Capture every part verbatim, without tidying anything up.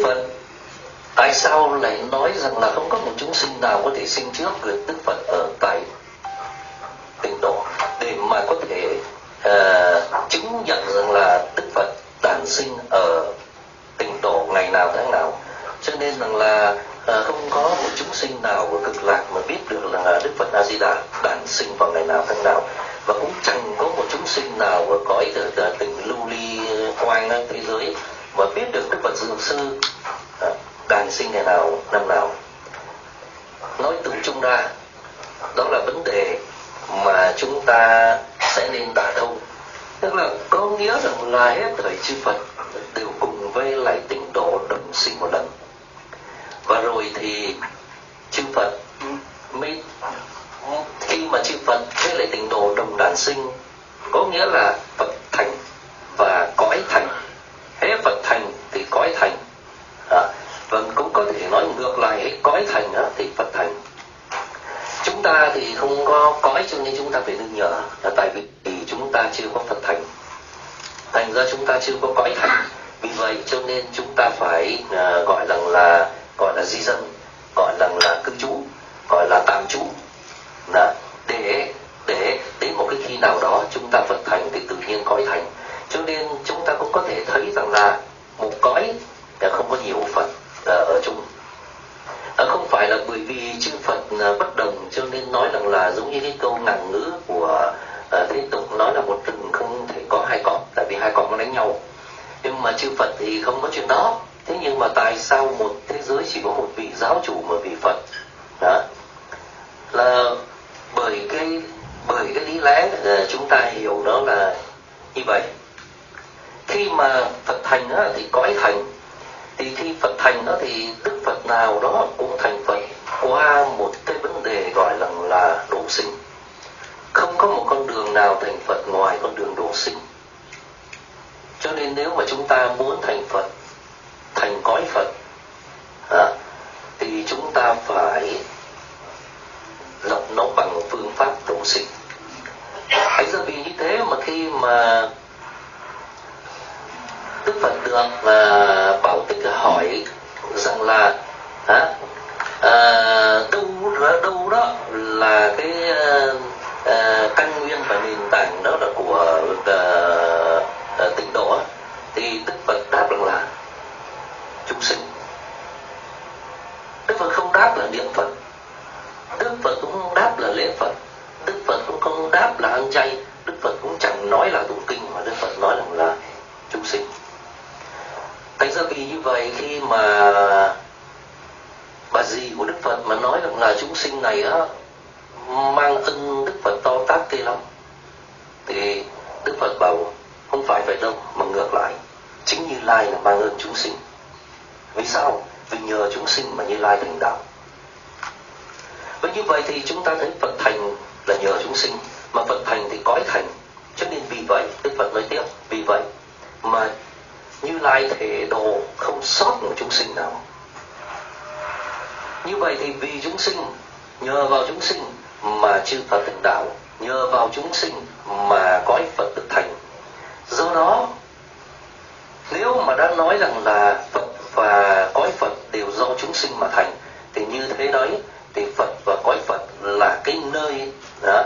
Phật. Tại sao lại nói rằng là không có một chúng sinh nào có thể sinh trước Đức Phật ở tại Tịnh Độ, để mà có thể uh, chứng nhận rằng là Đức Phật đản sinh ở Tịnh Độ ngày nào tháng nào. Cho nên rằng là uh, không có một chúng sinh nào của Cực Lạc mà biết được là Đức Phật A Di Đà đản sinh vào ngày nào tháng nào, và cũng chẳng có một chúng sinh nào ở cõi tình lưu ly quang thế giới mà biết được Đức Phật Dược Sư uh, đản sinh ngày nào năm nào. Nói từ chung ra, đó là vấn đề mà chúng ta sẽ nên đả thông. Tức là có nghĩa rằng là hết thảy chư Phật đều cùng với lại Tịnh Độ đồng sinh một lần, và rồi thì chư Phật mới, khi mà chư Phật với lại Tịnh Độ đồng đản sinh, có nghĩa là Phật thành và cõi thành. Hễ Phật thành thì cõi thành, à, và cũng có thể nói ngược lại, hễ cõi thành á, thì Phật thành. Chúng ta thì không có cõi, cho nên chúng ta phải nương nhờ, là tại vì chúng ta chưa có Phật thành, thành ra chúng ta chưa có cõi thành. Vì vậy cho nên chúng ta phải uh, gọi rằng là gọi là di dân, gọi rằng là cư trú, gọi là tạm trú, đó, để để đến một cái khi nào đó chúng ta Phật thành thì tự nhiên cõi thành. Cho nên chúng ta cũng có thể thấy rằng là một cõi không có nhiều Phật uh, ở chung. À, không phải là bởi vì chư Phật à, bất đồng cho nên nói rằng là giống như cái câu ngạn ngữ của à, Thế Tục nói là một rừng không thể có hai cọp, tại vì hai cọp nó đánh nhau. Nhưng mà chư Phật thì không có chuyện đó. Thế nhưng mà tại sao một thế giới chỉ có một vị giáo chủ, một vị Phật? Đó là bởi cái bởi cái lý lẽ à, chúng ta hiểu đó là như vậy. Khi mà Phật thành á, thì cõi thành. Thì khi Phật thành đó thì Đức Phật nào đó cũng thành Phật qua một cái vấn đề gọi là, là độ sinh. Không có một con đường nào thành Phật ngoài con đường độ sinh. Cho nên nếu mà chúng ta muốn thành Phật, thành cõi Phật, à, thì chúng ta phải lập nó bằng phương pháp độ sinh. Ấy ra vì như thế mà khi mà Đức Phật được uh, Bảo Tích hỏi rằng là à, à, đâu đâu đó là cái uh, uh, căn nguyên và nền tảng đó là của uh, uh, Tịnh Độ, thì Đức Phật đáp rằng là chúng sinh. Đức Phật không đáp là niệm Phật, Đức Phật cũng không đáp là lễ Phật, Đức Phật cũng không đáp là ăn chay, Đức Phật cũng chẳng nói là tụng kinh, mà Đức Phật nói rằng là chúng sinh. Thành ra vì như vậy, khi mà bà dì của Đức Phật mà nói rằng là chúng sinh này á, mang ân Đức Phật to tát ghê lắm, thì Đức Phật bảo không phải vậy đâu, mà ngược lại, chính Như Lai là mang ơn chúng sinh. Vì sao? Vì nhờ chúng sinh mà Như Lai thành đạo. Và như vậy thì chúng ta thấy Phật thành là nhờ chúng sinh, mà Phật thành thì cõi thành. Cho nên vì vậy, Đức Phật nói tiếp, vì vậy mà Như Lai thể độ không sót một chúng sinh nào. Như vậy thì vì chúng sinh, nhờ vào chúng sinh mà chư Phật thành đạo, nhờ vào chúng sinh mà cõi Phật được thành. Do đó, nếu mà đã nói rằng là Phật và cõi Phật đều do chúng sinh mà thành, thì như thế đấy, thì Phật và cõi Phật là cái nơi đó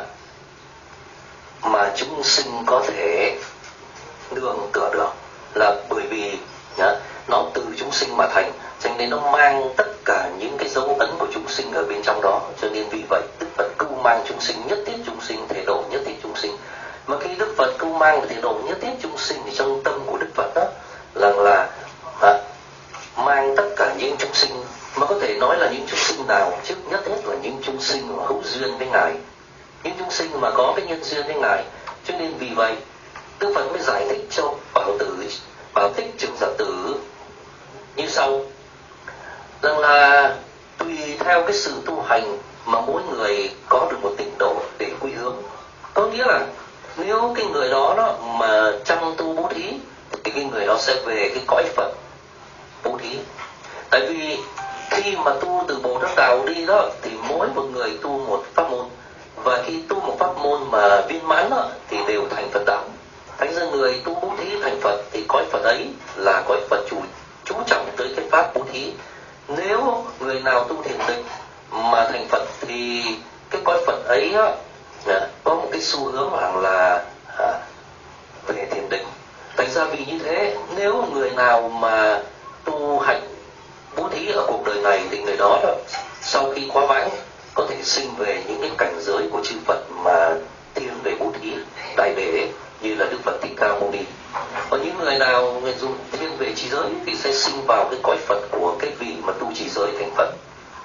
mà chúng sinh có thể nương tựa được, là bởi vì đó, nó từ chúng sinh mà thành, cho nên nó mang tất cả những cái dấu ấn của chúng sinh ở bên trong đó. Cho nên vì vậy Đức Phật cưu mang chúng sinh, nhất thiết chúng sinh, thể độ nhất thiết chúng sinh. Mà khi Đức Phật cưu mang và thể độ nhất thiết chúng sinh thì trong tâm của Đức Phật đó là là à, mang tất cả những chúng sinh, mà có thể nói là những chúng sinh nào? Trước nhất hết là những chúng sinh mà hữu duyên với Ngài, những chúng sinh mà có cái nhân duyên với Ngài. Cho nên vì vậy Đức Phật mới giải thích cho Bảo Tử, Bảo Tích Trường Giả Tử như sau, rằng là tùy theo cái sự tu hành mà mỗi người có được một tịnh độ để quy hướng. Có nghĩa là nếu cái người đó, đó mà chăm tu bố thí thì cái người đó sẽ về cái cõi Phật bố thí. Tại vì khi mà tu từ Bồ Tát Đạo đi đó, thì mỗi một người tu một pháp môn, và khi tu một pháp môn mà viên mãn đó, thì đều thành Phật đạo. Thành ra người tu bố thí thành Phật thì cõi Phật ấy là cõi Phật chủ chú trọng tới cái pháp bố thí. Nếu người nào tu thiền định mà thành Phật thì cái cõi Phật ấy á, có một cái xu hướng rằng là à, về thiền định. Thành ra vì như thế, nếu người nào mà tu hành bố thí ở cuộc đời này thì người đó, đó sau khi quá vãng có thể sinh về những cái cảnh giới của chư Phật mà tiên về bố thí đại bể như là Đức Phật Thích Ca Mâu Ni. Còn những người nào người dùng thiên về trì giới thì sẽ sinh vào cái cõi Phật của cái vị mà tu trì giới thành Phật.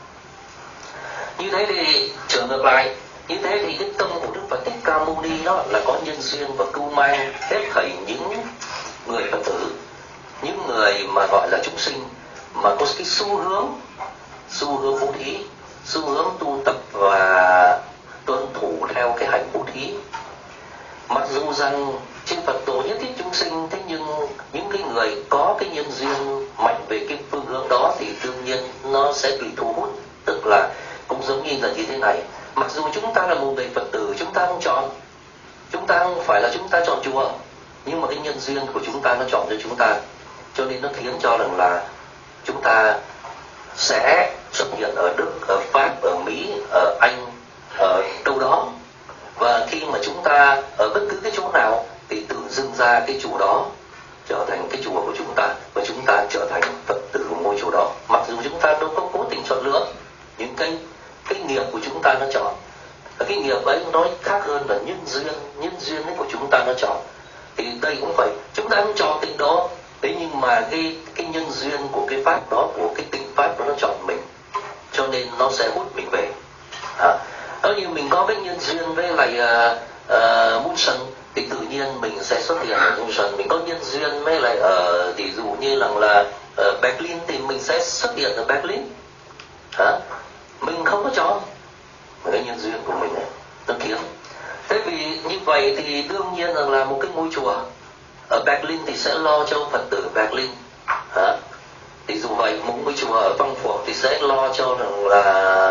Như thế thì trở ngược lại, như thế thì cái tâm của Đức Phật Thích Ca Mâu Ni đó là có nhân duyên và cưu mang hết thảy những người Phật tử, những người mà gọi là chúng sinh mà có cái xu hướng xu hướng bố thí, xu hướng tu tập và tuân thủ theo cái hành bố thí. Mặc dù rằng trên Phật tổ nhất thiết chúng sinh, thế nhưng những cái người có cái nhân duyên mạnh về cái phương hướng đó thì đương nhiên nó sẽ bị thu hút. Tức là cũng giống như là như thế này, mặc dù chúng ta là một người Phật tử, chúng ta không chọn, chúng ta không phải là chúng ta chọn chùa, nhưng mà cái nhân duyên của chúng ta nó chọn cho chúng ta, cho nên nó khiến cho rằng là chúng ta sẽ xuất hiện ở Đức, ở Pháp, ở Mỹ, ở Anh, ở đâu đó. Và khi mà chúng ta ở bất cứ cái chỗ nào thì tự dưng ra cái chùa đó trở thành cái chùa của chúng ta, và chúng ta trở thành Phật tử của ngôi chùa đó. Mặc dù chúng ta đâu có cố tình chọn lựa, những cái cái nghiệp của chúng ta nó chọn. Và cái nghiệp ấy nói khác hơn là nhân duyên, nhân duyên ấy của chúng ta nó chọn. Thì đây cũng vậy, chúng ta không chọn tình đó, thế nhưng mà cái cái nhân duyên của cái pháp đó, của cái tình pháp đó nó chọn mình, cho nên nó sẽ hút mình về. À, nếu như mình có cái nhân duyên với lại uh, uh, Munson thì tự nhiên mình sẽ xuất hiện ở Munson. Mình có nhân duyên với lại ở uh, ví dụ như là là uh, Berlin thì mình sẽ xuất hiện ở Berlin. À, mình không có chọn, cái nhân duyên của mình này nó kiếm. Thế vì như vậy thì đương nhiên rằng là một cái ngôi chùa ở Berlin thì sẽ lo cho Phật tử Berlin. À, thì dù vậy một ngôi chùa ở Frankfurt thì sẽ lo cho rằng là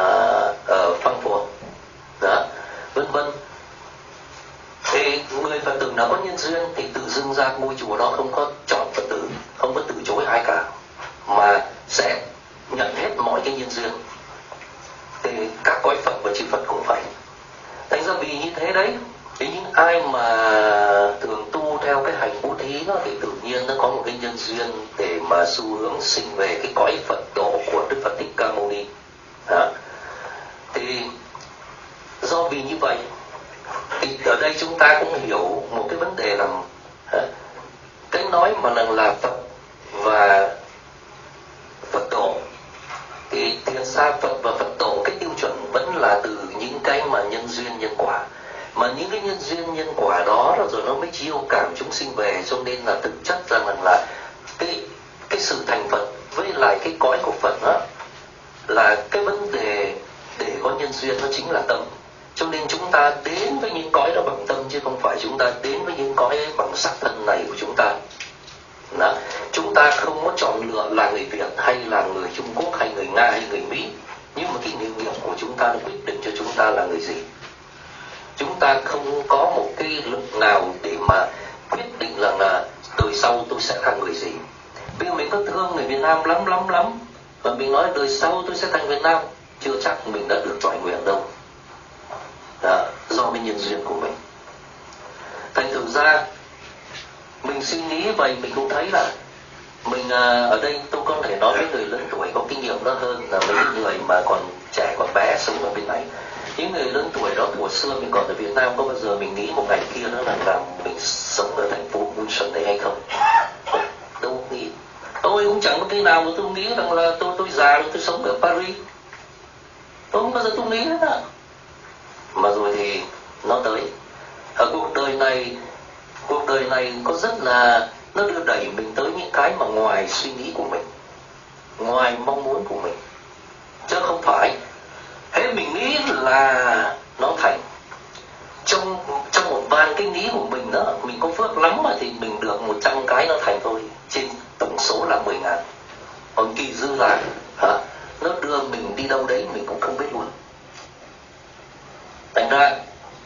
ở Frankfurt, đó, vân vân. Thì người Phật tử nào có nhân duyên thì tự dưng ra ngôi chùa đó không có chọn Phật tử, không có từ chối ai cả, mà sẽ nhận hết mọi cái nhân duyên. Thì các cõi Phật và chư Phật cũng vậy. Thành ra vì như thế đấy, thì những ai mà thường tu theo cái hành bố thí đó thì tự nhiên nó có một cái nhân duyên để mà xu hướng sinh về cái cõi Phật độ của Đức Phật Thích Ca Mâu Ni. À, thì do vì như vậy thì ở đây chúng ta cũng hiểu một cái vấn đề rằng à, cái nói mà rằng là Phật và Phật độ thì thiền xa Phật và Phật độ, cái tiêu chuẩn vẫn là từ những cái mà nhân duyên nhân quả, mà những cái nhân duyên nhân quả đó rồi nó mới chiêu cảm chúng sinh về. Cho nên là thực chất rằng là cái cái sự thành Phật với lại cái cõi của Phật đó là cái vấn đề để có nhân duyên, nó chính là tâm. Cho nên chúng ta đến với những cõi đó bằng tâm, chứ không phải chúng ta đến với những cõi bằng sắc thân này của chúng ta. Đó. Chúng ta không có chọn lựa là người Việt hay là người Trung Quốc hay người Nga hay người Mỹ, nhưng mà cái nghề nghiệp của chúng ta nó quyết định cho chúng ta là người gì. Chúng ta không có một cái lực nào để mà quyết định là, là đời sau tôi sẽ thành người gì. Bây giờ mình có thương người Việt Nam lắm lắm lắm, và mình nói đời sau tôi sẽ thành Việt Nam, chưa chắc mình đã được trọn nguyện đâu. Đó, do cái nhân duyên của mình. Thành thử ra mình suy nghĩ vậy, mình cũng thấy là mình à, ở đây tôi có thể nói với người lớn tuổi có kinh nghiệm đó hơn là mấy người mà còn trẻ còn bé sống ở bên này. Những người lớn tuổi đó, của xưa mình còn ở Việt Nam, có bao giờ mình nghĩ một ngày kia đó là làm mình sống ở thành phố Munson này hay không? Đâu nghĩ. Tôi cũng chẳng có cái nào mà tôi nghĩ rằng là tôi tôi già rồi tôi sống ở Paris. Tôi không bao giờ tôi nghĩ hết á. Mà rồi thì nó tới. Ở cuộc đời này, cuộc đời này có rất là, nó đưa đẩy mình tới những cái mà ngoài suy nghĩ của mình, ngoài mong muốn của mình, chứ không phải thế mình nghĩ là nó thành. Trong trong một vài cái nghĩ của mình đó, mình có phước lắm mà thì mình được một trăm cái nó thành thôi, trên tổng số là mười ngàn. Còn kỳ dư là hả, nó đưa mình đi đâu đấy mình cũng không biết luôn. Thành ra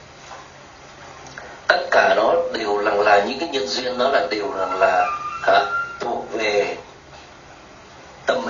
tất cả nó đều là, là những cái nhân duyên, nó là đều là, là hả, thuộc về tâm mình.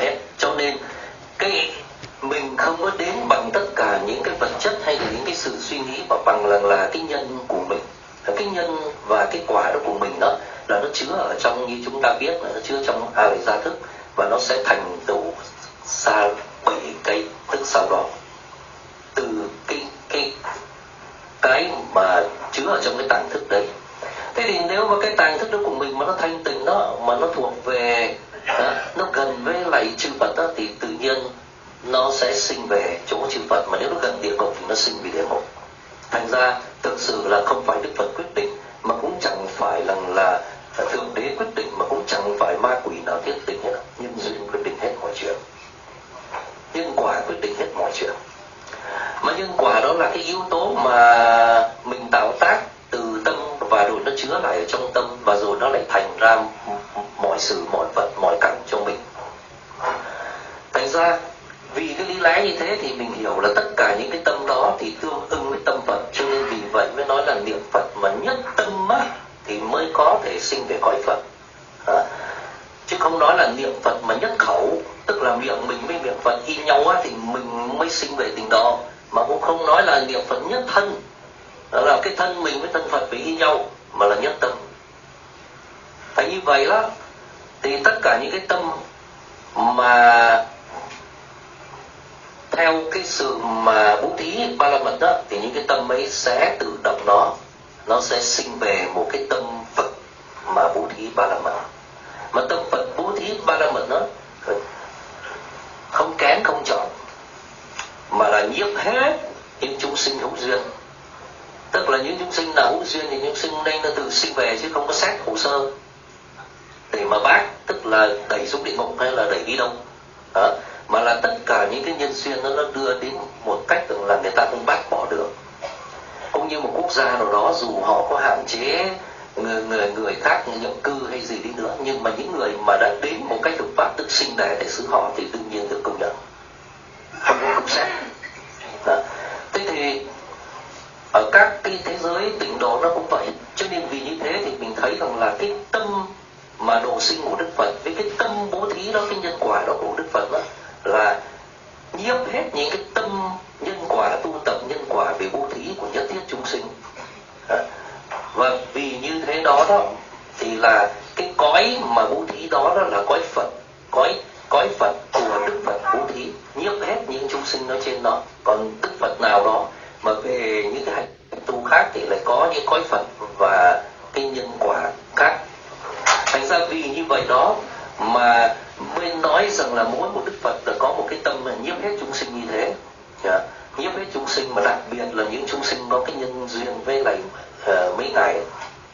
hay là những cái sự suy nghĩ và bằng là, là cái nhân của mình, cái nhân và cái quả đó của mình đó là nó chứa ở trong, như chúng ta biết là nó chứa trong a lại gia thức, và nó sẽ thành tựu ra bảy cái thức sau đó từ cái cái cái mà chứa ở trong cái tàng thức đấy. Thế thì nếu mà cái tàng thức đó của mình mà nó thanh tịnh đó, mà nó thuộc về đó, nó gần với lại chư Phật đó, thì tự nhiên nó sẽ sinh về chỗ chư Phật. Mà nếu nó gần địa ngục thì nó sinh về địa ngục. Thành ra thực sự là không phải Đức Phật quyết định, mà cũng chẳng phải là là Thượng Đế quyết định, mà cũng chẳng phải ma quỷ nào quyết định hết. Nhân duyên quyết định hết mọi chuyện, nhân quả quyết định hết mọi chuyện. Mà nhân quả đó là cái yếu tố mà mình tạo tác từ tâm, và rồi nó chứa lại ở trong tâm, và rồi nó lại thành ra mọi sự, mọi vật, mọi cảnh cho mình. Thành ra vì cái lý lẽ như thế thì mình hiểu là tất cả những cái tâm đó thì tương ưng với tâm Phật, cho nên vì vậy mới nói là niệm Phật mà nhất tâm á, thì mới có thể sinh về cõi Phật. À, chứ không nói là niệm Phật mà nhất khẩu, tức là miệng mình với miệng Phật y nhau á, thì mình mới sinh về tình đó. Mà cũng không nói là niệm Phật nhất thân, đó là cái thân mình với thân Phật phải y nhau, mà là nhất tâm. Phải như vậy đó, thì tất cả những cái tâm mà theo cái sự mà bố thí ba la mật đó, thì những cái tâm ấy sẽ tự động nó nó sẽ sinh về một cái tâm Phật mà bố thí ba la mật. Mà tâm Phật bố thí ba la mật nó không kén không chọn, mà là nhiếp hết những chúng sinh hữu duyên. Tức là những chúng sinh nào hữu duyên thì những sinh đây nó tự sinh về, chứ không có xét hồ sơ để mà bác, tức là đẩy xuống địa ngục hay là đẩy đi đâu đó. Mà là tất cả những cái nhân duyên nó, nó đưa đến một cách là người ta không bác bỏ được. Cũng như một quốc gia nào đó, dù họ có hạn chế người người, người khác nhập cư hay gì đi nữa, nhưng mà những người mà đã đến một cách hợp pháp, tức sinh đẻ tại xứ họ, thì đương nhiên được công nhận, không có công xét. Thế thì ở các cái thế giới tịnh độ nó cũng vậy. Cho nên vì như thế thì mình thấy rằng là cái tâm mà độ sinh của Đức Phật với cái tâm bố thí đó, cái nhân quả đó của Đức Phật đó, là nhiếp hết những cái tâm nhân quả, tu tập nhân quả về bố thí của nhất thiết chúng sinh. Và vì như thế đó đó thì là cái cõi mà bố thí đó, đó là cõi Phật, cõi cõi Phật của Đức Phật bố thí, nhiếp hết những chúng sinh ở trên đó. Còn Đức Phật nào đó mà về những cái hành tu khác thì lại có những cõi Phật và cái nhân quả khác. Thành ra vì như vậy đó mà mới nói rằng là mỗi một Đức Phật là có một cái tâm là nhiếp hết chúng sinh như thế. Yeah. Nhiếp hết chúng sinh, mà đặc biệt là những chúng sinh có cái nhân duyên với lại uh, mấy ngài,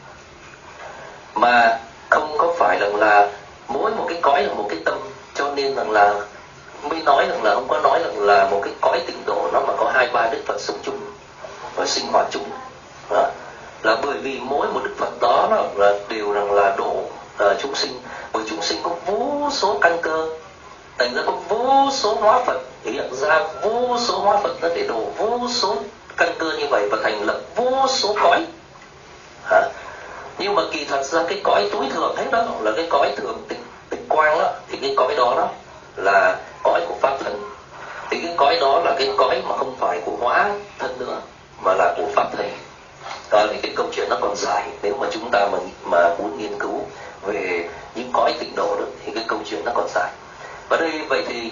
mà không có phải rằng là mỗi một cái cõi là một cái tâm. Cho nên rằng là mới nói rằng là không có nói rằng là một cái cõi tịnh độ nó mà có hai ba Đức Phật sống chung và sinh hoạt chung. Đó. Là bởi vì mỗi một Đức Phật đó là đều rằng là độ uh, chúng sinh, bởi chúng sinh có vô số căn cơ, thành ra có vô số hóa Phật, hiện ra vô số hóa Phật nó để độ vô số căn cơ như vậy và thành lập vô số cõi. Hả? Nhưng mà kỳ thật ra cái cõi tối thượng hết đó là cái cõi thường tịch, tịch quang đó, thì cái cõi đó đó là cõi của Pháp thân. Thì cái cõi đó là cái cõi mà không phải của hóa thân nữa, mà là của Pháp thân. Đó thì cái câu chuyện nó còn dài, nếu mà chúng ta mà, mà muốn nghiên cứu về những cõi tịnh độ đó thì cái câu chuyện nó còn dài. Và đây vậy thì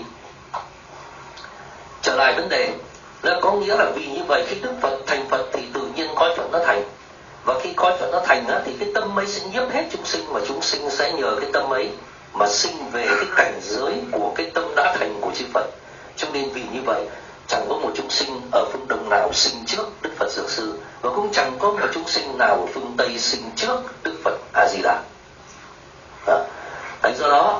trở lại vấn đề là có nghĩa là vì như vậy khi Đức Phật thành Phật thì tự nhiên cõi Phật nó thành. Và khi cõi Phật nó thành á, thì cái tâm ấy sẽ nhiếp hết chúng sinh, mà chúng sinh sẽ nhờ cái tâm ấy mà sinh về cái cảnh giới của cái tâm đã thành của chư Phật. Cho nên vì như vậy chẳng có một chúng sinh ở phương Đông nào sinh trước Đức Phật Dược Sư, và cũng chẳng có một chúng sinh nào ở phương Tây sinh trước Đức Phật A Di Đà. Thành do đó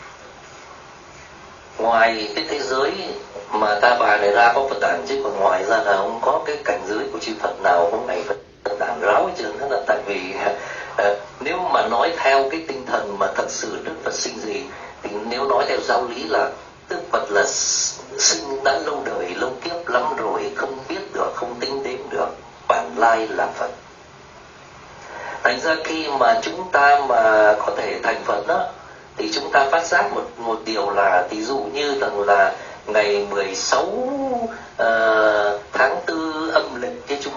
ngoài cái thế giới mà ta bà này ra có Phật đản, chứ còn ngoài ra là không có cái cảnh giới của chư Phật nào hôm nay Phật đản ráo hết trơn. Thế là tại vì uh, nếu mà nói theo cái tinh thần mà thật sự Đức Phật sinh gì, thì nếu nói theo giáo lý là Đức Phật là sinh đã lâu đời lâu kiếp lắm rồi, không biết được, không tính đếm được, bản lai là Phật. Thành ra khi mà chúng ta mà có thể thành Phật đó, thì chúng ta phát giác một một điều là, ví dụ như rằng là ngày mười sáu uh, tháng tư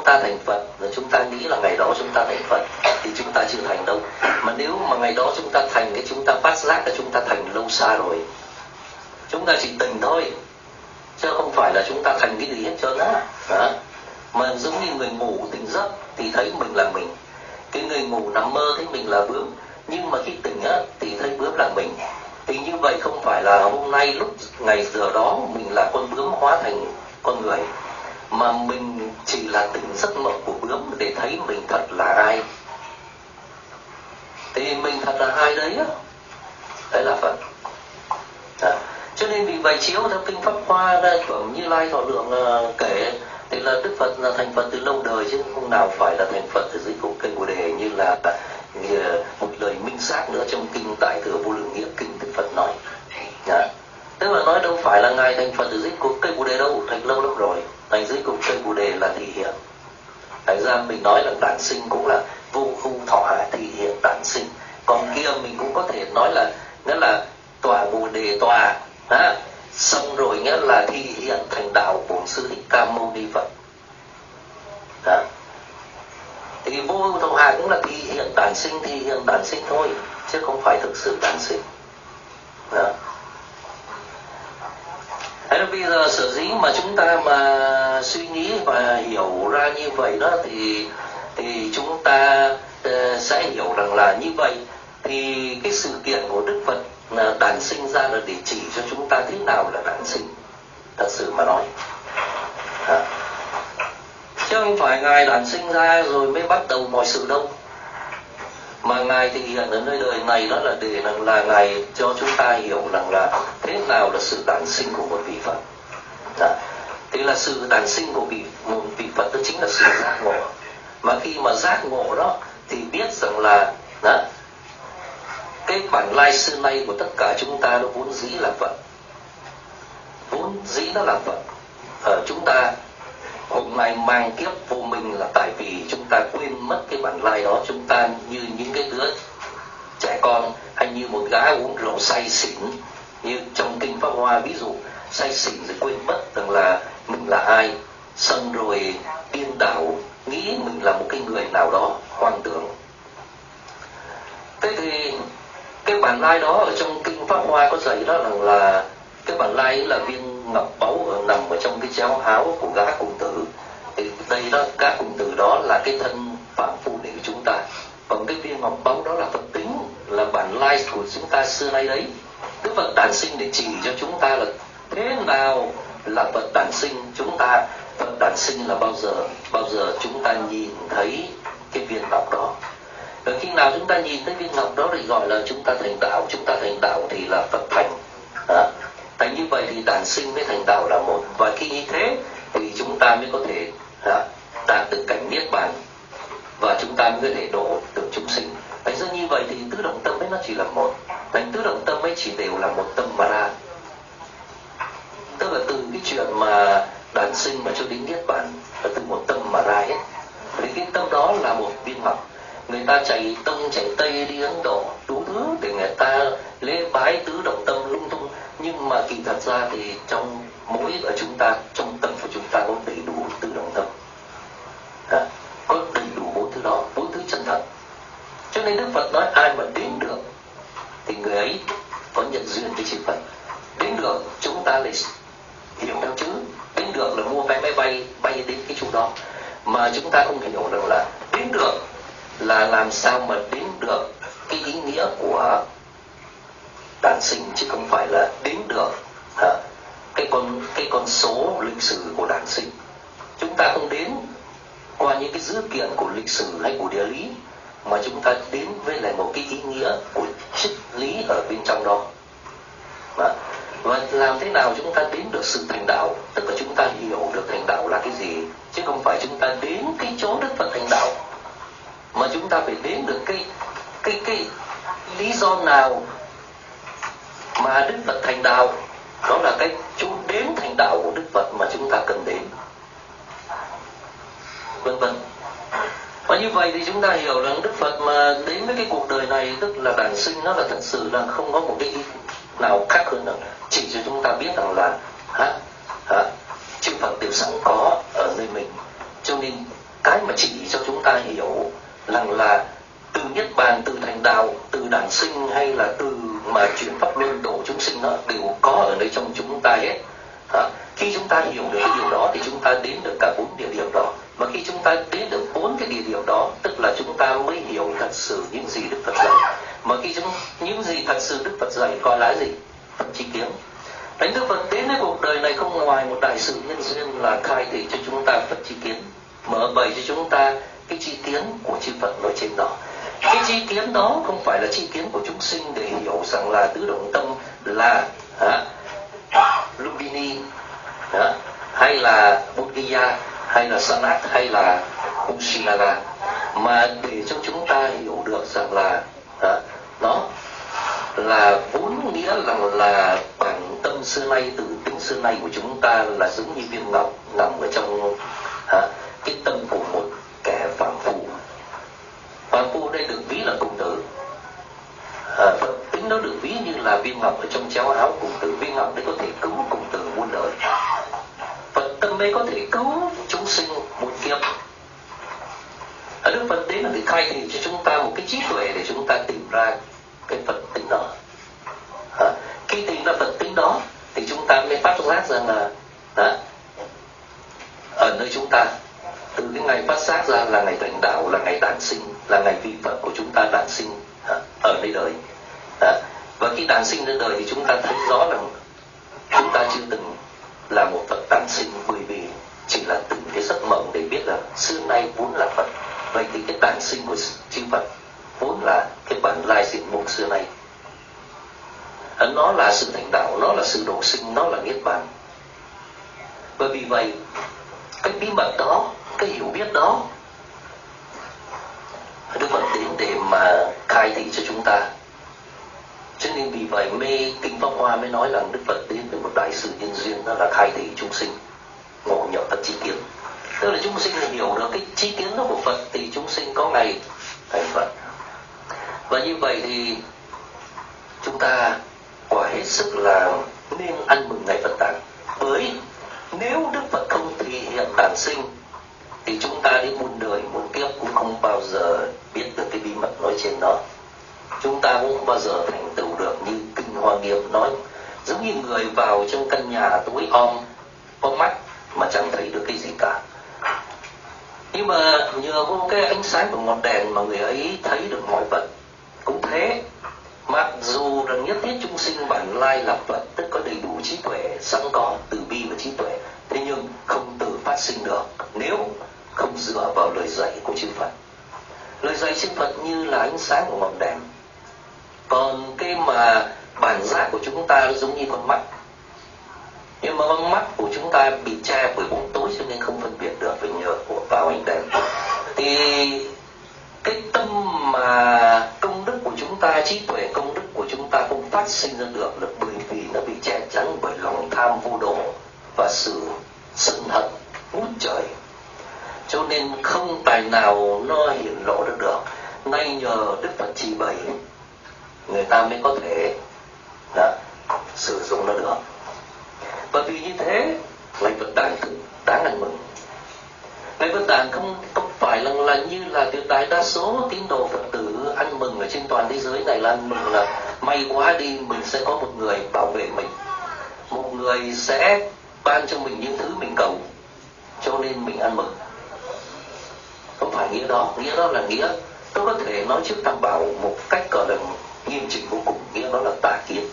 chúng ta thành Phật, rồi chúng ta nghĩ là ngày đó chúng ta thành Phật, thì chúng ta chưa thành đâu. Mà nếu mà ngày đó chúng ta thành, cái chúng ta phát giác là chúng ta thành lâu xa rồi. Chúng ta chỉ tỉnh thôi, chứ không phải là chúng ta thành cái gì hết trơn á. Mà giống như người ngủ tỉnh giấc thì thấy mình là mình. Cái người ngủ nằm mơ thấy mình là bướm, nhưng mà khi tỉnh á thì thấy bướm là mình. Thì như vậy không phải là hôm nay lúc ngày giờ đó mình là con bướm hóa thành con người, mà mình chỉ là tỉnh giấc mộng của bướm để thấy mình thật là ai. Thì mình thật là ai đấy á, đấy là Phật. À, cho nên vì vậy chiếu theo kinh Pháp Hoa đây của Như Lai Thọ Lượng uh, kể thì là Đức Phật là thành Phật từ lâu đời, chứ không nào phải là thành Phật từ dưới gốc cây Bồ Đề như là như một lời minh xác nữa trong kinh Đại Thừa Vô Lượng Nghĩa kinh Đức Phật nói. À, tức là nói đâu phải là ngài thành Phật từ dưới gốc cây Bồ Đề đâu, thành lâu lắm rồi. Thành dưới gốc cây Bồ Đề là thị hiện. Thành ra mình nói là đản sinh cũng là vô khu thọ hạ thị hiện đản sinh. Còn kia mình cũng có thể nói là nghĩa là tọa Bồ Đề tọa, à, xong rồi nghĩa là thị hiện thành đạo Bổn Sư Thích Ca Mâu Ni Phật. À, thì vô thọ hạ cũng là thị hiện đản sinh, thị hiện đản sinh thôi, chứ không phải thực sự đản sinh. À. Thế nên bây giờ sở dĩ mà chúng ta mà suy nghĩ và hiểu ra như vậy đó thì thì chúng ta uh, sẽ hiểu rằng là như vậy thì cái sự kiện của Đức Phật là đản sinh ra là để chỉ cho chúng ta thế nào là đản sinh thật sự mà nói. À, chứ không phải ngài đản sinh ra rồi mới bắt đầu mọi sự đâu, mà ngài thì hiện ở nơi đời này đó là để rằng là ngài cho chúng ta hiểu rằng là thế nào là sự đản sinh của một vị Phật. À, thế là sự đản sinh của vị một vị Phật đó chính là sự giác ngộ. Mà khi mà giác ngộ đó thì biết rằng là đó, cái bản lai xưa nay của tất cả chúng ta nó vốn dĩ là Phật, vốn dĩ nó là Phật. Ở chúng ta hôm nay mang kiếp vô minh là tại vì chúng ta quên mất cái bản lai đó. Chúng ta như những cái đứa trẻ con hay như một gã uống rượu say xỉn, như trong kinh Pháp Hoa ví dụ, say xỉn rồi quên mất rằng là mình là ai, xong rồi điên đảo nghĩ mình là một cái người nào đó hoang tưởng. Thế thì cái bản lai đó ở trong kinh Pháp Hoa có dạy đó rằng là cái bản lai là viên ngọc báu ở, nằm ở trong cái chéo áo của gã cung tử. Thì đây đó, gã cung tử đó là cái thân phạm phu để của chúng ta, còn cái viên ngọc báu đó là Phật tính, là bản lai của chúng ta xưa nay đấy. Đức Phật đản sinh để chỉ cho chúng ta là thế nào là Phật đản sinh. Chúng ta Phật đản sinh là bao giờ? Bao giờ chúng ta nhìn thấy cái viên ngọc đó. Và khi nào chúng ta nhìn thấy viên ngọc đó thì gọi là chúng ta thành đạo. Chúng ta thành đạo thì là Phật thành. À, thành như vậy thì đản sinh với thành đạo là một. Và khi như thế thì chúng ta mới có thể à, đạt được cảnh niết bàn, và chúng ta mới có thể độ được chúng sinh. Thành ra như vậy thì tứ động tâm ấy nó chỉ là một. Thành tứ động tâm ấy chỉ đều là một tâm mà ra. Tức là từ cái chuyện mà đản sinh mà cho đến niết bàn là từ một tâm mà ra hết. Thì cái tâm đó là một viên ngọc. Người ta chạy đông chạy tây đi Ấn Độ đủ thứ để người ta lễ bái tứ động tâm lung tung, nhưng mà kỳ thật ra thì trong mỗi ở chúng ta, trong tâm của chúng ta có đầy đủ tứ động tâm. À, có đầy đủ bốn thứ đó, bốn thứ chân thật. Cho nên Đức Phật nói ai mà đến được thì người ấy có nhận duyên với chư Phật. Đến được chúng ta lại hiểu theo chữ, đến được là mua vé máy bay bay đến cái chỗ đó. Mà chúng ta không hiểu rằng là đến được là làm sao mà đến được cái ý nghĩa của đản sinh, chứ không phải là đến được à, cái con cái con số lịch sử của đản sinh. Chúng ta không đến qua những cái dữ kiện của lịch sử hay của địa lý, mà chúng ta đến với lại một cái ý nghĩa của triết lý ở bên trong đó. Và, và làm thế nào chúng ta đến được sự thành đạo, tức là chúng ta hiểu được thành đạo là cái gì, chứ không phải chúng ta đến cái chỗ Đức Phật thành đạo, mà chúng ta phải đến được cái cái cái lý do nào mà Đức Phật thành đạo. Đó là cái chỗ đến thành đạo của Đức Phật mà chúng ta cần đến, vân vân. Và như vậy thì chúng ta hiểu rằng Đức Phật mà đến với cái cuộc đời này, tức là đản sinh, nó là thật sự là không có một cái ý nào khác hơn là chỉ cho chúng ta biết rằng là hả, hả, chư Phật đều sẵn có ở nơi mình. Cho nên cái mà chỉ cho chúng ta hiểu rằng là từ Niết Bàn, từ thành đạo, từ đản sinh hay là từ mà chuyển pháp luân độ chúng sinh nó đều có ở đây trong chúng ta hết. À, khi chúng ta hiểu được cái điều đó thì chúng ta đến được cả bốn địa điểm đó. Mà khi chúng ta đến được bốn cái địa điểm đó, tức là chúng ta mới hiểu thật sự những gì Đức Phật dạy. Mà khi chúng những gì thật sự Đức Phật dạy gọi là gì? Phật tri kiến. Thánh Đức Phật đến với cuộc đời này không ngoài một đại sự nhân duyên là khai thị cho chúng ta Phật tri kiến, mở bày cho chúng ta cái tri kiến của chư Phật nói trên đó. Cái tri kiến đó không phải là tri kiến của chúng sinh để hiểu rằng là tứ động tâm là hả, Lumbini hả, hay là Bodhiya hay là Sanat hay là Kushinaga, mà để cho chúng ta hiểu được rằng là hả, nó là vốn nghĩa rằng là bản tâm xưa nay, từ tính xưa nay của chúng ta là giống như viên ngọc nằm ở trong hả, cái tâm của một kẻ phàm phu. Phàm phu đây được ví là cung tử. À, Phật tính nó được ví như là viên ngọc ở trong chéo áo cung tử. Viên ngọc đấy có thể cứu cung tử muôn đời. Phật tâm ấy có thể cứu chúng sinh một kiếp. Ở Đức Phật đến là để khai thị cho chúng ta một cái trí tuệ để chúng ta tìm ra cái Phật tính đó. À, khi tìm ra Phật tính đó thì chúng ta mới phát giác rằng là đó, ở nơi chúng ta từ cái ngày phát giác ra là ngày thành đạo, là ngày đản sinh, là ngày vị Phật của chúng ta đản sinh à, ở nơi đời. À, và khi đản sinh nơi đời thì chúng ta thấy rõ rằng chúng ta chưa từng là một Phật đản sinh, bởi vì chỉ là từng cái giấc mộng để biết là xưa nay vốn là Phật. Vậy thì cái đản sinh của chư Phật vốn là cái bản lai diện mục xưa nay. À, nó là sự thành đạo, nó là sự độ sinh, nó là Niết Bàn. Và vì vậy cái bí mật đó, cái hiểu biết đó Đức Phật đến để mà khai thị cho chúng ta. Cho nên vì vậy mê Kinh Pháp Hoa mới nói rằng Đức Phật đến với một đại sự nhân duyên, đó là khai thị chúng sinh ngộ nhập Phật tri kiến. Tức là chúng sinh hiểu được cái tri kiến đó của Phật thì chúng sinh có ngày thành Phật. Và như vậy thì chúng ta quả hết sức là nên ăn mừng ngày Phật đản. Bởi nếu Đức Phật không thể hiện đản sinh thì chúng ta đến muôn đời muôn kiếp cũng không bao giờ biết được cái bí mật nói trên đó. Chúng ta cũng không bao giờ thành tựu được như Kinh Hoa Nghiêm nói, giống như người vào trong căn nhà tối om, có mắt mà chẳng thấy được cái gì cả. Nhưng mà nhờ vô cái ánh sáng của ngọn đèn mà người ấy thấy được mọi vật. Cũng thế, mặc dù rằng nhất thiết chúng sinh bản lai là Phật, tức có đầy đủ trí tuệ, sẵn có từ bi và trí tuệ, thế nhưng không tự phát sinh được nếu không dựa vào lời dạy của chư Phật. Lời dạy chư Phật như là ánh sáng của ngọn đèn. Còn cái mà bản giác của chúng ta giống như con mắt. Nhưng mà con mắt của chúng ta bị che bởi bóng tối cho nên không phân biệt được phải nhờ của vào ánh đèn. Thì cái tâm mà công đức của chúng ta, trí tuệ công đức của chúng ta không phát sinh ra được là bởi vì nó bị che chắn bởi lòng tham vô độ và sự sân hận ngút trời. Cho nên không tài nào nó hiện lộ được được. Nay nhờ Đức Phật chỉ bày, người ta mới có thể đó, sử dụng nó được. Và vì như thế, ngày Phật đản đáng ăn mừng. Ngày Phật đản không, không phải là, là như là tuyệt đại đa số tín đồ Phật tử ăn mừng ở trên toàn thế giới này là ăn mừng là may quá đi, mình sẽ có một người bảo vệ mình, một người sẽ ban cho mình những thứ mình cầu, cho nên mình ăn mừng. Không phải nghĩa đó. Nghĩa đó là nghĩa, tôi có thể nói trước Tam Bảo một cách gọi là nghiêm chỉnh vô cùng. Nghĩa đó là tà kiến.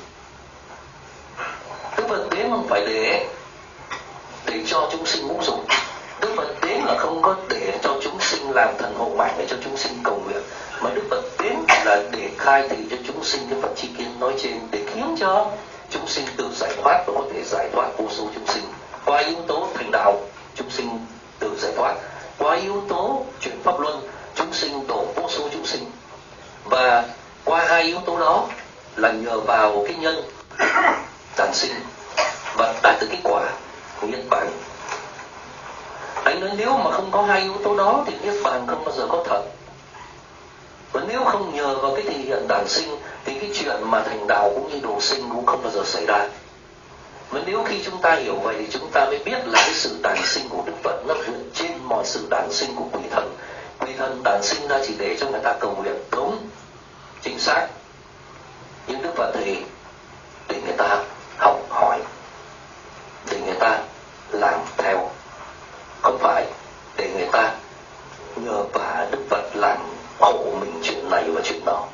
Đức Phật đến không phải để để cho chúng sinh ngũ dục. Đức Phật đến là không có để cho chúng sinh làm thần hộ mệnh để cho chúng sinh cầu nguyện, mà Đức Phật đến là để khai thị cho chúng sinh cái Phật tri kiến nói trên, để khiến cho chúng sinh tự giải thoát và có thể giải thoát vô số chúng sinh. Qua yếu tố thành đạo, chúng sinh tự giải thoát. Qua yếu tố chuyển pháp luân, chúng sinh độ vô số chúng sinh. Và qua hai yếu tố đó là nhờ vào cái nhân đản sinh và đạt được kết quả Niết Bàn. Anh nói nếu mà không có hai yếu tố đó thì Niết Bàn không bao giờ có thật. Và nếu không nhờ vào cái thể hiện đản sinh thì cái chuyện mà thành đạo cũng như độ sinh cũng không bao giờ xảy ra. Mà nếu khi chúng ta hiểu vậy thì chúng ta mới biết là cái sự đản sinh của Đức Phật nó vượt trên mọi sự đản sinh của quỷ thần. Quỷ thần đản sinh ra chỉ để cho người ta cầu nguyện, đúng, chính xác. Nhưng Đức Phật thì để người ta học hỏi, để người ta làm theo, không phải để người ta nhờ vả Đức Phật làm khổ mình chuyện này và chuyện đó.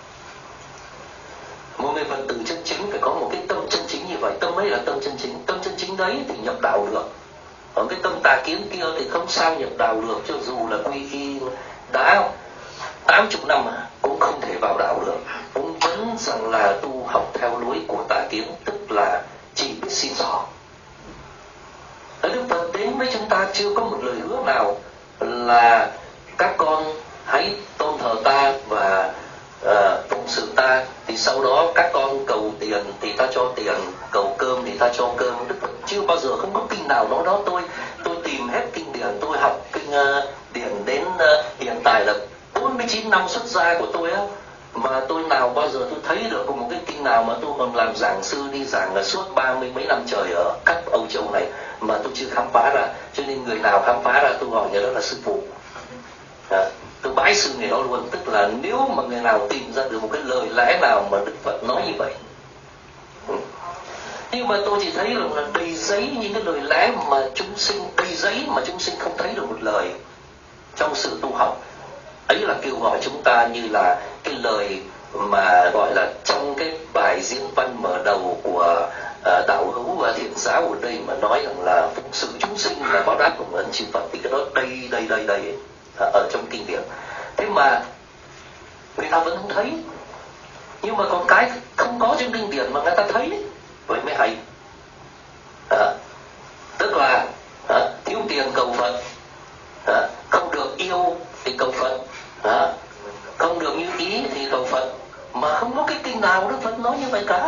Một người Phật tử chân chính phải có một cái tâm chân chính như vậy. Tâm ấy là tâm chân chính. Tâm chân chính đấy thì nhập đạo được. Còn cái tâm tà kiến kia thì không sao nhập đạo được. Cho dù là quy y đã tám mươi năm mà cũng không thể vào đạo được. Cũng vẫn rằng là tu học theo lối của tà kiến, tức là chỉ biết xin xỏ. Đức Phật đến với chúng ta chưa có một lời hứa nào là các con hãy tôn thờ ta và uh, phụng sự ta, thì sau đó các con cầu tiền thì ta cho tiền, cầu cơm thì ta cho cơm. Đức Phật chưa bao giờ, không có kinh nào nói đó. Tôi tôi tìm hết kinh điển, tôi học kinh uh, điển đến uh, hiện tại là bốn mươi chín năm xuất gia của tôi á, mà tôi nào bao giờ tôi thấy được một cái kinh nào mà tôi còn làm giảng sư đi giảng là suốt ba mươi mấy năm trời ở khắp Âu Châu này mà tôi chưa khám phá ra. Cho nên người nào khám phá ra tôi gọi người đó là sư phụ. À, tôi bái sư người đó luôn. Tức là nếu mà người nào tìm ra được một cái lời lẽ nào mà Đức Phật nói như vậy. Ừ. Nhưng mà tôi chỉ thấy là đầy giấy những cái lời lẽ mà chúng sinh, đầy giấy mà chúng sinh không thấy được một lời trong sự tu học. Ấy là kêu gọi chúng ta như là cái lời mà gọi là trong cái bài diễn văn mở đầu của uh, đạo hữu và thiện giáo ở đây mà nói rằng là phụng sự chúng sinh là báo đáp của ân chư Phật, thì cái đó đây đây đây đây ở trong kinh điển. Thế mà người ta vẫn không thấy. Nhưng mà còn cái không có trong kinh điển mà người ta thấy, vậy mới hay. À, tức là à, thiếu tiền cầu Phật, à, không được yêu thì cầu Phật, à, không được như ý thì cầu Phật. Mà không có cái kinh nào Đức Phật nói như vậy cả.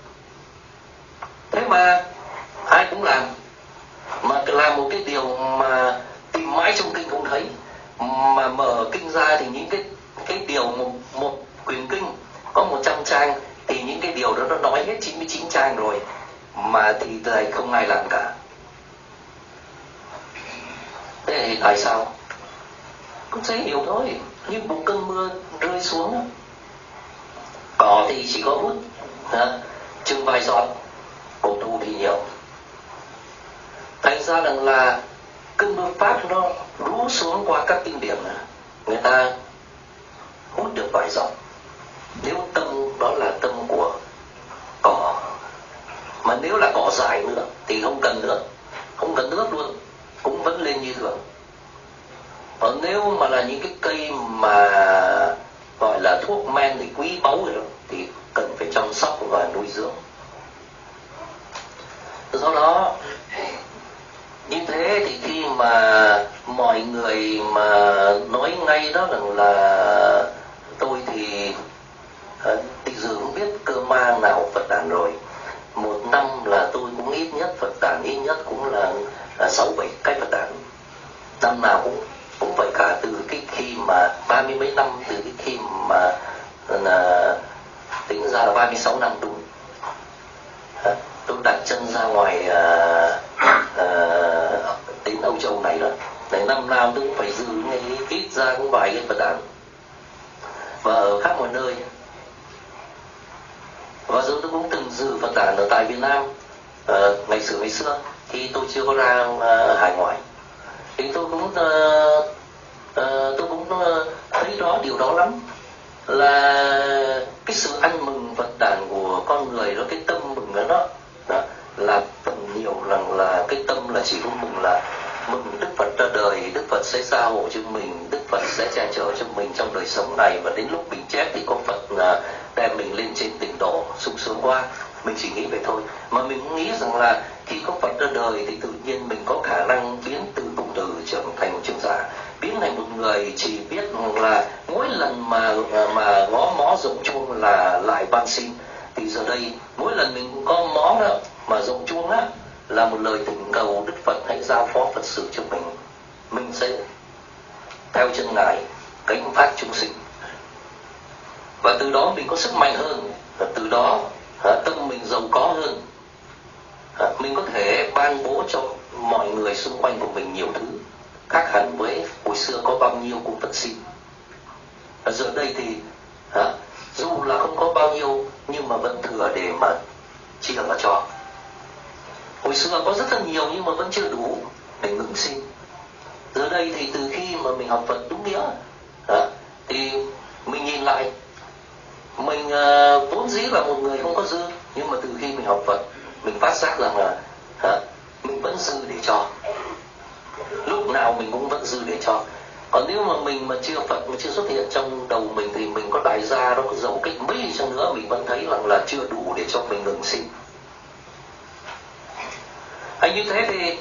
Thế mà ai cũng làm, mà làm một cái điều mà tìm mãi trong kinh không thấy. Mà mở kinh ra thì những cái cái điều một, một quyển kinh có một trăm trang thì những cái điều đó nó nói hết chín mươi chín trang rồi, mà thì lại không ai làm cả. Thế thì tại sao? Cũng dễ hiểu thôi. Như một cơn mưa rơi xuống, cỏ thì chỉ có hút chừng vài giọt, cổ thụ thì nhiều. Thành ra rằng là cơn mưa Pháp nó rú xuống qua các kinh điển, người ta hút được vài giọt. Nếu tâm đó là tâm của cỏ, mà nếu là cỏ dài nữa thì không cần nữa, không cần nước luôn, cũng vẫn lên như thường. Còn nếu mà là những cái cây mà gọi là thuốc men thì quý báu rồi đó, thì cần phải chăm sóc và nuôi dưỡng. Do đó như thế thì khi mà mọi người mà nói ngay đó rằng là tôi thì bây giờ không biết cơ ma nào Phật đản rồi. Một năm là tôi cũng ít nhất Phật đản, ít nhất cũng là sáu bảy cái Phật đản. Năm nào cũng cũng phải cả, từ cái khi mà ba mươi mấy năm, từ cái khi mà là, tính ra là ba mươi sáu năm đúng. Tôi đặt chân ra ngoài à, à, đến Âu Châu này đó, để năm nào tôi cũng phải giữ ngay ít ra cũng vài cái Phật đản, và ở khắp mọi nơi. Và rồi tôi cũng từng giữ Phật đản ở tại Việt Nam à, ngày xưa ngày xưa khi tôi chưa có ra à, hải ngoại, thì tôi cũng à, à, tôi cũng à, thấy rõ điều đó lắm, là cái sự ăn mừng Phật đản của con người đó, cái tâm mừng đó, đó, đó là phần nhiều rằng là cái tâm là chỉ có mừng là mừng Đức Phật ra đời, Đức Phật sẽ gia hộ cho mình, Đức Phật sẽ che chở cho mình trong đời sống này, và đến lúc mình chết thì có Phật là đem mình lên trên tịnh độ sung sướng qua. Mình chỉ nghĩ vậy thôi, mà mình cũng nghĩ rằng là khi có Phật ra đời thì tự nhiên mình có khả năng biến từ bụng tử trở thành một trưởng giả, biến thành một người chỉ biết là mỗi lần mà mà ngó mó rộng chuông là lại van xin. Thì giờ đây mỗi lần mình cũng có mó đó mà rộng chuông á, là một lời thỉnh cầu Đức Phật hãy giao phó Phật sự cho mình, mình sẽ theo chân Ngài gánh vác chúng sinh, và từ đó mình có sức mạnh hơn, và từ đó tâm mình giàu có hơn, À, mình có thể ban bố cho mọi người xung quanh của mình nhiều thứ, khác hẳn với hồi xưa có bao nhiêu cũng vẫn xin. À, giờ đây thì à, dù là không có bao nhiêu nhưng mà vẫn thừa để mà chia mà cho. Hồi xưa có rất là nhiều nhưng mà vẫn chưa đủ để ngừng xin. Giờ đây thì từ khi mà mình học Phật đúng nghĩa à, thì mình nhìn lại mình à, vốn dĩ là một người không có dư, nhưng mà từ khi mình học Phật mình phát giác rằng là à, mình vẫn dư để cho, lúc nào mình cũng vẫn dư để cho. Còn nếu mà mình mà chưa Phật mà chưa xuất hiện trong đầu mình thì mình có đại gia nó có giấu cái mấy chăng nữa mình vẫn thấy rằng là chưa đủ để cho mình ngừng xin. Hay như thế thì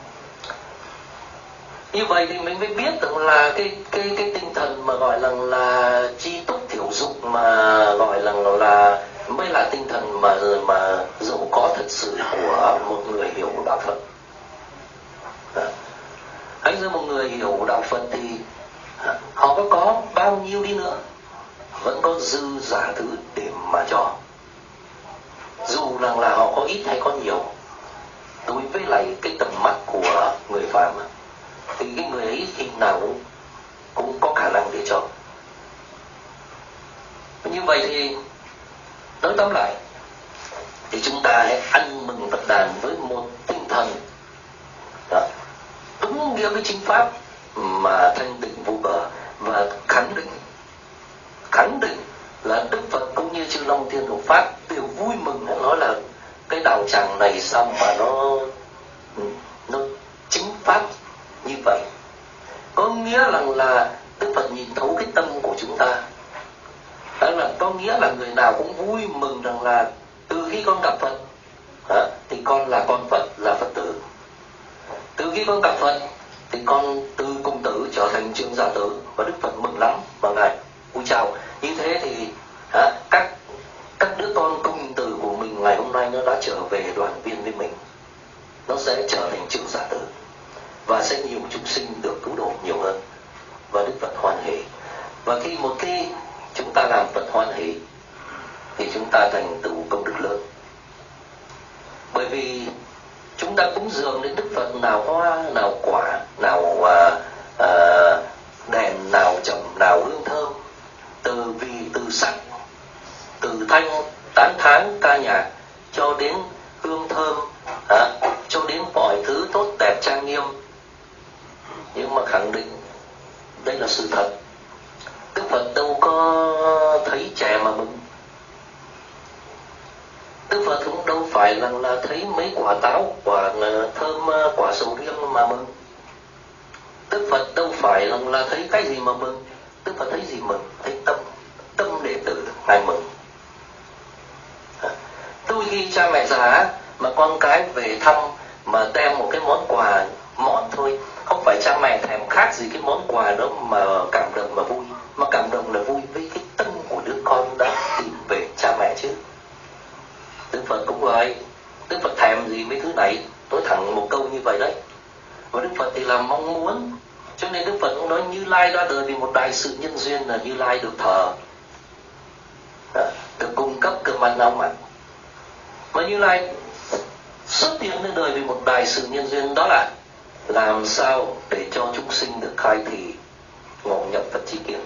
như vậy thì mình mới biết rằng là cái cái cái tinh thần mà gọi là là chi túc thiểu dục mà gọi là là mới là tinh thần mà mà giàu có thật sự của một người hiểu đạo Phật. À, hay như một người hiểu đạo Phật thì à, họ có có bao nhiêu đi nữa vẫn có dư giả thứ để mà cho, dù rằng là họ có ít hay có nhiều. Đối với lại cái tầm mắt của người phàm thì cái người ấy khi nào cũng, cũng có khả năng để cho. Như vậy thì nói tóm lại thì chúng ta hãy ăn mừng Phật đàn với một tinh thần đó, đúng nghĩa với chính pháp mà thanh tịnh vô bờ, và khẳng định khẳng định là Đức Phật cũng như Chư Long Thiên Hộ Pháp đều vui mừng, nói là cái đạo tràng này sao mà nó nó chính pháp như vậy. Có nghĩa rằng là Đức Phật nhìn thấu cái tâm của chúng ta. Đó là có nghĩa là người nào cũng vui mừng rằng là từ khi con gặp Phật à, thì con là con Phật, là Phật tử. Từ khi con gặp Phật thì con từ cung tử trở thành trương gia tử, và Đức Phật mừng lắm và ngài vui chào. Như thế thì à, các các đứa con cung tử của mình ngày hôm nay nó đã trở về đoàn viên với mình, nó sẽ trở thành trương gia tử và sẽ nhiều chúng sinh được cứu độ nhiều hơn, và Đức Phật hoan hỷ. Và khi một khi chúng ta làm Phật hoan hỷ thì chúng ta thành tựu công đức lớn, bởi vì chúng ta cúng dường đến Đức Phật nào hoa, nào quả, nào à, à, đèn, nào trầm, nào hương thơm, từ vì từ sắc, từ thanh, tán thán, ca nhạc, cho đến hương thơm, à, cho đến mọi thứ tốt đẹp trang nghiêm, nhưng mà khẳng định đây là sự thật. Đức Phật đâu có thấy chè mà mừng, Đức Phật cũng đâu phải là, là thấy mấy quả táo, quả thơm, quả sầu riêng mà mừng. Đức Phật đâu phải là, là thấy cái gì mà mừng. Đức Phật thấy gì mừng? Thấy tâm, tâm đệ tử ngài mừng. Đôi khi cha mẹ già mà con cái về thăm mà đem một cái món quà mọn thôi, không phải cha mẹ thèm khác gì cái món quà đó mà cảm động mà vui, mà cảm động là vui với cái tâm của đứa con đã tìm về cha mẹ chứ. Đức Phật cũng vậy, Đức Phật thèm gì mấy thứ này, nói thẳng một câu như vậy đấy. Và Đức Phật thì là mong muốn, cho nên Đức Phật cũng nói Như Lai ra đời vì một đại sự nhân duyên là Như Lai được thờ, à, được cung cấp cơm ăn áo mặc. Mà Như Lai xuất hiện lên đời vì một đại sự nhân duyên, đó là làm sao để cho chúng sinh được khai thị ngộ nhập Phật chi kiến.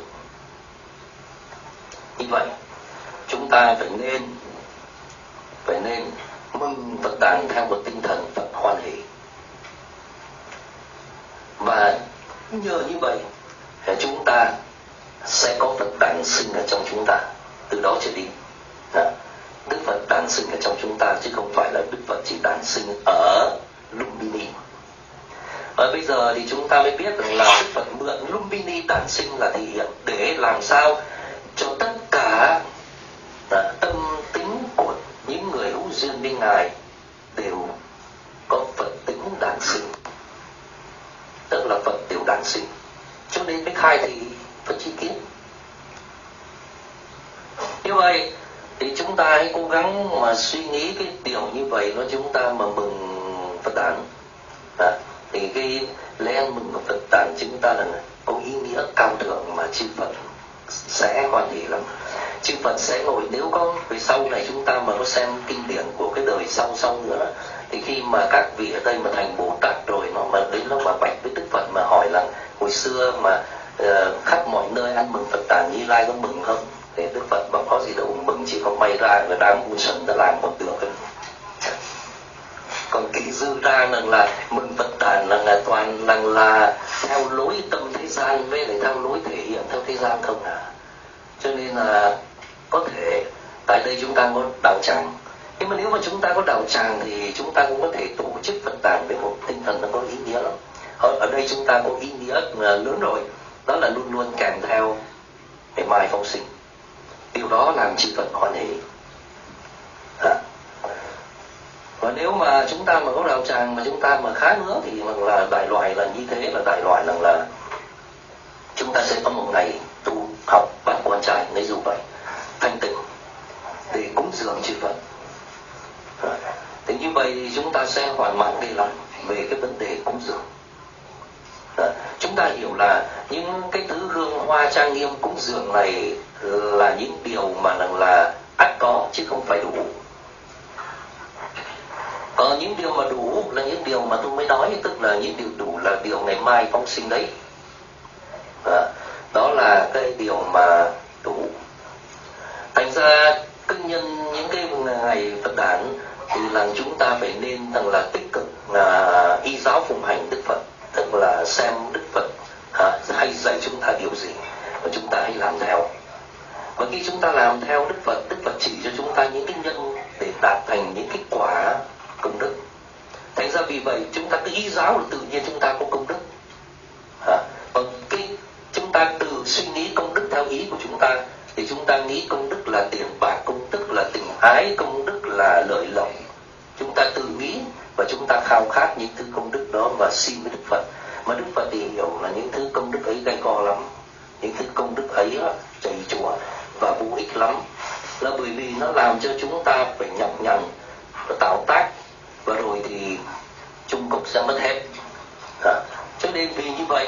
Như vậy chúng ta phải nên phải nên mừng Phật đàn theo một tinh thần Phật hoan hỷ, và nhờ như vậy chúng ta sẽ có Phật đàn sinh ở trong chúng ta. Từ đó trở đi Đức Phật đàn sinh ở trong chúng ta, chứ không phải là Đức Phật chỉ đàn sinh ở Lumbini. Và bây giờ thì chúng ta mới biết rằng là Đức Phật mượn Lumbini đàn sinh là thể hiện để làm sao cho tất cả là tâm tính của những người hữu duyên với ngài đều có Phật tính đản sinh, tức là Phật đều đản sinh, cho nên mới khai thị Phật chi kiến. Như vậy thì chúng ta hãy cố gắng mà suy nghĩ cái điều như vậy, nó chúng ta mà mừng Phật đản à, thì cái lễ ăn mừng của Phật đản chúng ta là có ý nghĩa cao thượng mà chư Phật sẽ hoan hỷ lắm. Chư Phật sẽ ngồi, nếu có về sau này chúng ta mà có xem kinh điển của cái đời sau sau nữa Thì khi mà các vị ở đây mà thành Bồ Tát rồi, nó mà đến nó mà bạch với Đức Phật mà hỏi là hồi xưa mà uh, khắp mọi nơi ăn mừng Phật đản Như Lai có mừng không? Thì Đức Phật bảo có gì đâu mừng, chỉ không may ra là đám ngu xuẩn đã làm một được. Còn kỹ dư ra rằng là mừng Phật đản là, là toàn là, là theo lối tâm thế gian với lại theo lối thể hiện theo thế gian không à. Cho nên là có thể tại đây chúng ta có đạo tràng, nhưng mà nếu mà chúng ta có đạo tràng thì chúng ta cũng có thể tổ chức Phật đản với một tinh thần nó có ý nghĩa lắm. Ở, ở đây chúng ta có ý nghĩa lớn rồi, đó là luôn luôn kèm theo ngày mai phóng sinh. Điều đó làm chư Phật hoan hỷ. À. Và nếu mà chúng ta mà có đạo tràng mà chúng ta mà khá nữa thì là đại loại là như thế, là đại loại rằng là chúng ta sẽ có một ngày tu học bát quan trai, lấy dù vậy thanh tịnh để cúng dường chư Phật. À. Thì như vậy thì chúng ta sẽ hoàn mãn đi làm về cái vấn đề cúng dường. À. Chúng ta hiểu là những cái thứ hương hoa trang nghiêm cúng dường này là những điều mà là, là ắt có chứ không phải đủ. Còn những điều mà đủ là những điều mà tôi mới nói, tức là những điều đủ là điều ngày mai phóng sinh đấy. À, đó là cái điều mà đủ. Thành ra cứ nhân những cái ngày Phật đản thì là chúng ta phải nên rằng là tích cực là y giáo phụng hành Đức Phật, tức là xem Đức Phật à, hay dạy chúng ta điều gì và chúng ta hãy làm theo. Và khi chúng ta làm theo Đức Phật, Đức Phật chỉ cho chúng ta những cái nhân để đạt thành những cái quả công đức. Thành ra vì vậy chúng ta cứ y giáo là tự nhiên chúng ta có công đức. À, còn cái chúng ta tự suy nghĩ công đức theo ý của chúng ta thì chúng ta nghĩ công đức là tiền bạc, công đức là tình ái, công đức là lợi lộc. Chúng ta tự nghĩ và chúng ta khao khát những thứ công đức đó và xin với Đức Phật. Mà Đức Phật thì hiểu là những thứ công đức ấy gay go lắm, những thứ công đức ấy chảy chùa và vô ích lắm, là bởi vì nó làm cho chúng ta phải nhọc nhằn và tạo tác, và rồi thì chung cục sẽ mất hết. À, cho nên vì như vậy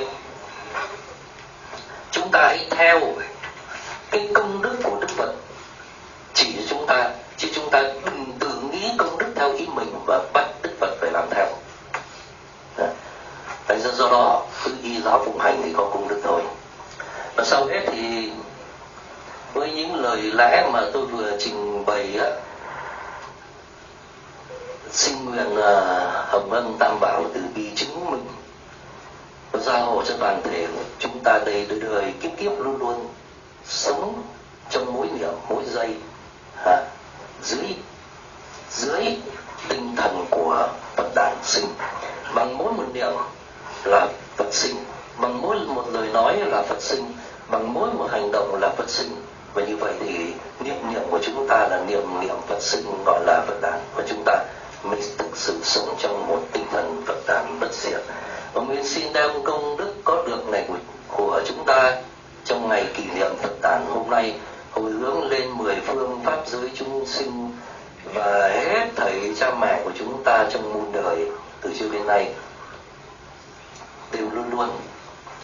chúng ta hãy theo cái công đức của Đức Phật chỉ cho chúng ta, chứ chúng ta đừng tự nghĩ công đức theo ý mình và bắt Đức Phật phải làm theo. À, thành ra do đó cứ y giáo phụng hành thì có công đức thôi. Và sau hết thì với những lời lẽ mà tôi vừa trình bày á, xin nguyện uh, hồng ân tam bảo từ bi chứng minh và gia hộ cho toàn thể chúng ta đây đời đời kiếp kiếp luôn luôn sống trong mỗi niệm mỗi giây à, dưới dưới tinh thần của Phật đản sinh. Bằng mỗi một niệm là Phật sinh, bằng mỗi một lời nói là Phật sinh, bằng mỗi một hành động là Phật sinh. Và như vậy thì niệm niệm của chúng ta là niệm niệm Phật sinh, gọi là Phật đản, và chúng ta mới thực sự sống trong một tinh thần Phật đản bất diệt. Và nguyện xin đem công đức có được này của, của chúng ta trong ngày kỷ niệm Phật đản hôm nay hồi hướng lên mười phương pháp giới chúng sinh và hết thảy cha mẹ của chúng ta trong muôn đời từ trước đến nay đều luôn luôn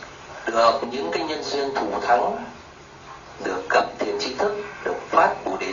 được những cái nhân duyên thủ thắng, được gặp thiện tri thức, được phát bồ đề